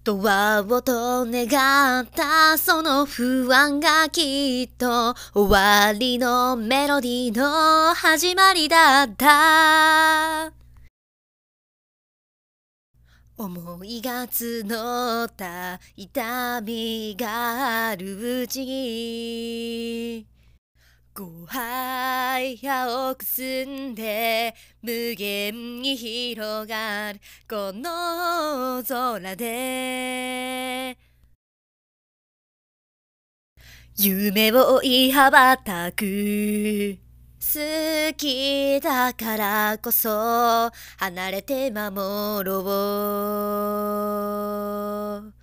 ドアをと願ったその不安がきっと終わりのメロディーの始まりだった。思いが募った痛みがあるうちに5杯青く澄んで無限に広がるこの空で夢を追い羽ばたく好きだからこそ離れて守ろう